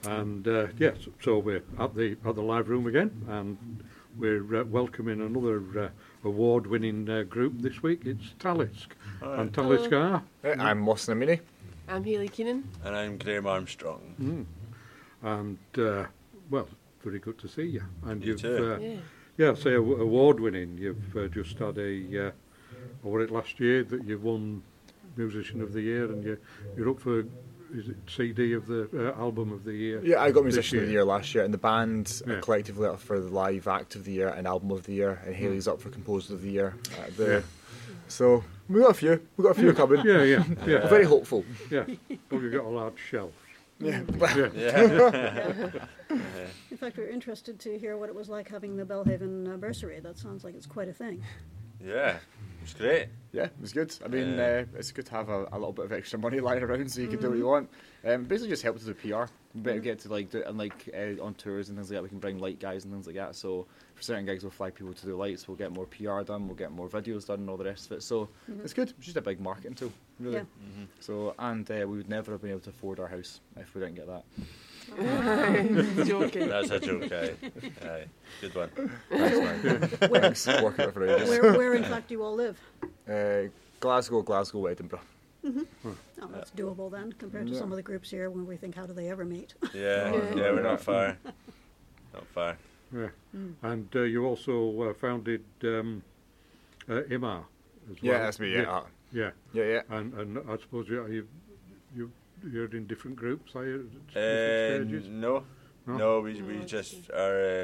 And yes, so we're at the live room again, and we're welcoming another award-winning group this week. It's Talisk. And Talisk are... I'm Mosna Mini. I'm Hayley Keenan. And I'm Graham Armstrong. And, well, very good to see you. And You you've, too. say award-winning. You've just had a, or it last year that you won Musician of the Year, and you're up for, is it CD of the album of the year? Yeah, I got Musician of the Year last year, and the band are collectively up for the Live Act of the Year and Album of the Year, and Hayley's up for Composer of the Year. So we got a few. We got a few coming. Yeah. We're very hopeful. Yeah, but you've got a large shelf. Yeah. In fact, we were interested to hear what it was like having the Belhaven bursary. That sounds like it's quite a thing. Yeah, it's great. Yeah, it was good. I mean, it's good to have a little bit of extra money lying around so you can do what you want. Basically just helps with the PR. We better get to do it, and on tours and things like that, we can bring light guys and things like that. So for certain gigs, we'll fly people to do lights, we'll get more PR done, we'll get more videos done and all the rest of it. So it's good. It's just a big marketing tool, really. Yeah. So, and we would never have been able to afford our house if we didn't get that. Joking. That's a joke, aye. Good one. Thanks, man. Thanks. Working it for ages. Where in fact do you all live? Glasgow, Edinburgh. Oh, that's doable then, compared to some of the groups here when we think, how do they ever meet? Yeah, we're not far. Not far. Yeah, and you also founded Imar as well. Yeah, that's me. Yeah. And I suppose you're in different groups, are you? At different stages? No, we just are.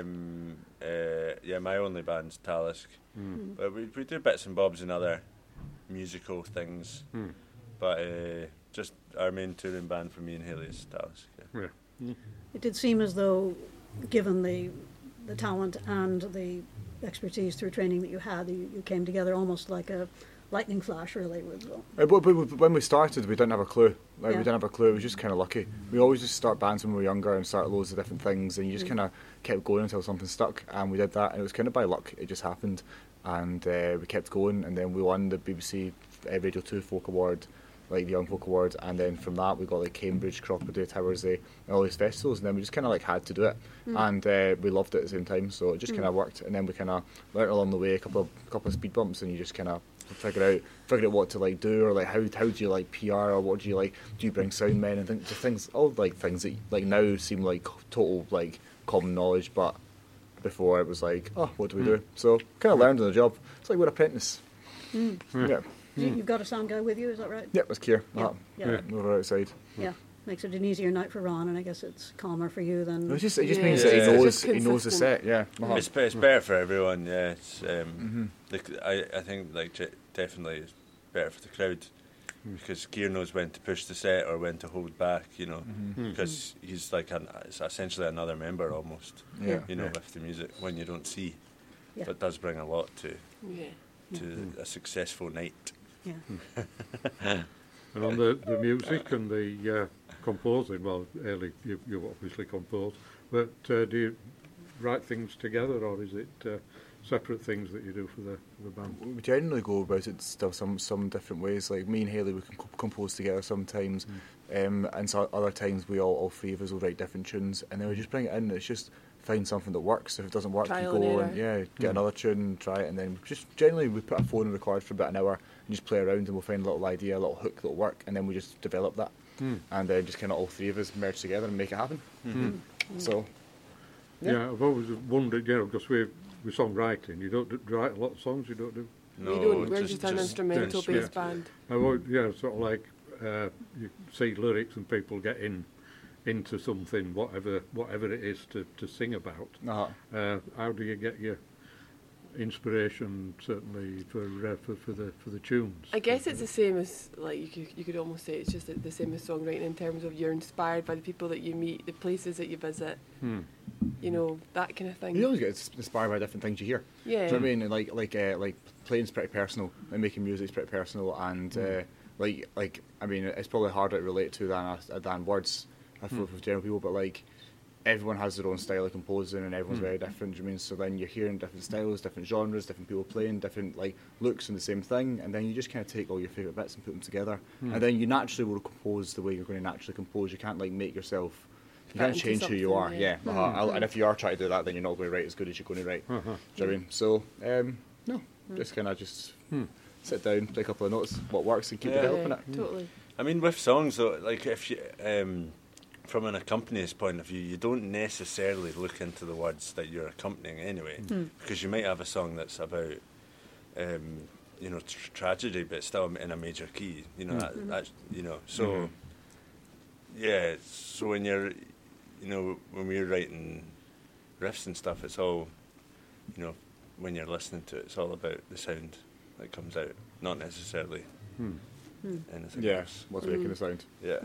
My only band's Talisk, but we do bits and bobs and other musical things. But just our main touring band for me and Hayley is Talisk. Yeah. It did seem as though, given the talent and the expertise through training that you had, you came together almost like a lightning flash, really. But when we started, we didn't have a clue. We didn't have a clue. It was just kind of lucky. We always just start bands when we were younger and start loads of different things, and you just kind of kept going until something stuck. And we did that, and it was kind of by luck. It just happened, and we kept going, and then we won the BBC Radio 2 Folk Award, like the Young Folk Award, and then from that we got like Cambridge, Crockpedy, Towersey, and all these festivals, and then we just kind of like had to do it, and we loved it at the same time, so it just kind of worked, and then we kind of learnt along the way a couple of speed bumps, and you just kind of figure out what to like do, or like how do you like PR, or what do you bring sound men and things, all like things that like now seem like total like common knowledge, but before it was like, oh, what do we do? So kind of learned on the job. It's like we're apprentice. Yeah. You've got a sound guy with you, is that right? Yeah, it's Keir. Yeah. Over outside. Yeah, makes it an easier night for Ron, and I guess it's calmer for you than... It just means that he knows the set, yeah. It's better for everyone, yeah. It's, I think definitely it's better for the crowd, because Keir knows when to push the set or when to hold back, because he's like it's essentially another member almost, with the music, when you don't see. Yeah. But it does bring a lot to a successful night. Yeah. And on the music and the composing, well, Ellie, you obviously compose, but do you write things together, or is it separate things that you do for the band? We generally go about it still some different ways. Like me and Hayley, we can compose together sometimes, and so other times we all three of us will write different tunes, and then we just bring it in. It's just find something that works. If it doesn't work, Trial you go and get another tune, try it, and then just generally we put a phone and record for about an hour and just play around, and we'll find a little idea, a little hook that'll work, and then we just develop that, and then just kind of all three of us merge together and make it happen. So yeah, I've always wondered, because with songwriting, you don't write a lot of songs, you don't do. No, we don't. We're just an instrumental-based band. Sort of like you see lyrics and people get into something, whatever it is to sing about. How do you get your inspiration, certainly for the tunes? I guess it's the same as, like, you could almost say it's just the same as songwriting, in terms of you're inspired by the people that you meet, the places that you visit, that kind of thing. You always get inspired by different things you hear. Yeah. Do you know what I mean? Like playing's pretty personal, and making music's pretty personal, and it's probably harder to relate to than words for general people, but like everyone has their own style of composing, and everyone's very different. Do you mean? So then you're hearing different styles, different genres, different people playing, different like looks in the same thing, and then you just kind of take all your favourite bits and put them together, and then you naturally will compose the way you're going to naturally compose. You can't like make yourself, You can't into change who you something, are, yeah. And if you are trying to do that, then you're not going to write as good as you're going to write. Do you know what I mean? So, no, just kind of sit down, take a couple of notes, what works, and keep developing it. Totally. I mean, with songs though, like if you, from an accompanist point of view, you don't necessarily look into the words that you're accompanying anyway, because you might have a song that's about, you know, tragedy, but still in a major key. You know, that's you know, so yeah. So when you're, you know, when we're writing riffs and stuff, it's all, you know, when you're listening to it, it's all about the sound that comes out, not necessarily anything else. What's making the sound. Yeah.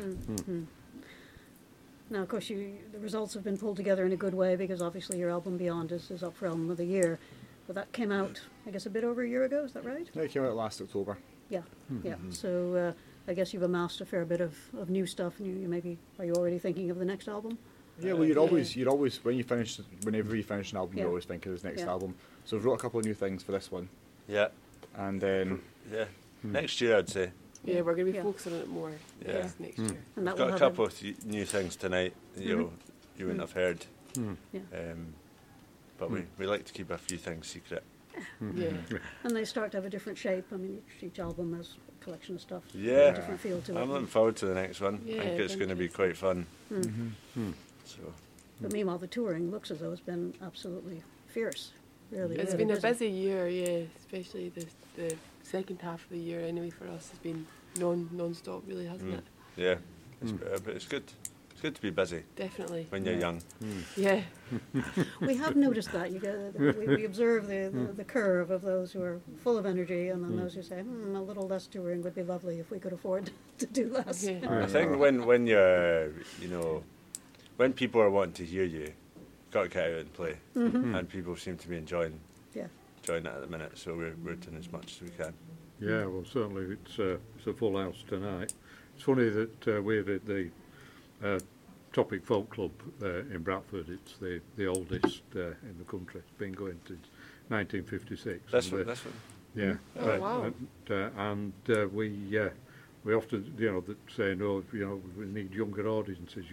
Now, of course, the results have been pulled together in a good way because obviously your album Beyond is up for Album of the Year. But that came out, I guess, a bit over a year ago, is that right? Yeah, it came out last October. Yeah, yeah. So I guess you've amassed a fair bit of new stuff, and you maybe, are you already thinking of the next album? Yeah, well, you'd always, whenever you finish an album, you always think of his next album. So I've wrote a couple of new things for this one. Yeah. And then... Yeah. Next year, I'd say. Yeah, we're going to be focusing on it more Yeah. next year. And that I've will got a have couple of new things tonight that you wouldn't have heard. Yeah. But we like to keep a few things secret. Yeah. And they start to have a different shape. I mean, each album has a collection of stuff. Yeah. A different feel to it. I'm looking forward to the next one. Yeah, I think it's going to be quite fun. So. But meanwhile, the touring looks as though it's been absolutely fierce. Really, It's really been a busy year, yeah, especially the second half of the year anyway for us has been non-stop really, hasn't it? Yeah, but it's good. It's good to be busy Definitely. when you're young. Yeah. We have noticed that. We observe the curve of those who are full of energy and then those who say, a little less touring would be lovely if we could afford to do less. Yeah. I think when you're, you know, when people are wanting to hear you, got to get out and play, and people seem to be enjoying it at the minute. So we're doing as much as we can. Yeah, well, certainly it's a full house tonight. It's funny that we're at the Topic Folk Club in Bradford. It's the oldest in the country. It's been going since 1956. This one. Yeah. Oh, wow. And we often, you know, say, no, you know, we need younger audiences.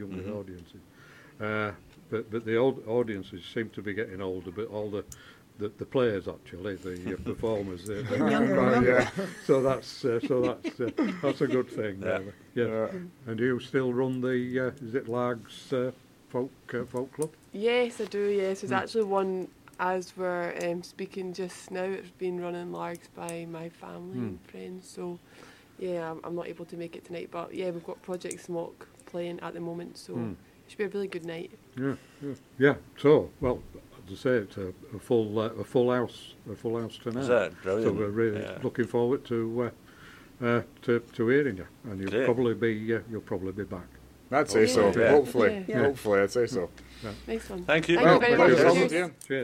But the old audiences seem to be getting older, but all the players actually, the performers, they're Younger. So that's a good thing. Yeah. And you still run the is it Largs folk club? Yes, I do, yes. There's actually one, as we're speaking just now, it's been running Largs by my family and friends, so yeah, I'm not able to make it tonight, but yeah, we've got Project Smock playing at the moment, so it should be a really good night. Yeah. So, well, as I say, it's a full house tonight. Is that brilliant? So we're really looking forward to hearing you, and you'll probably be back. I'd say so. Yeah. Hopefully, Yeah. hopefully, I'd say so. Nice one. Thank you. Thank you very much. Well, Cheers. Cheers.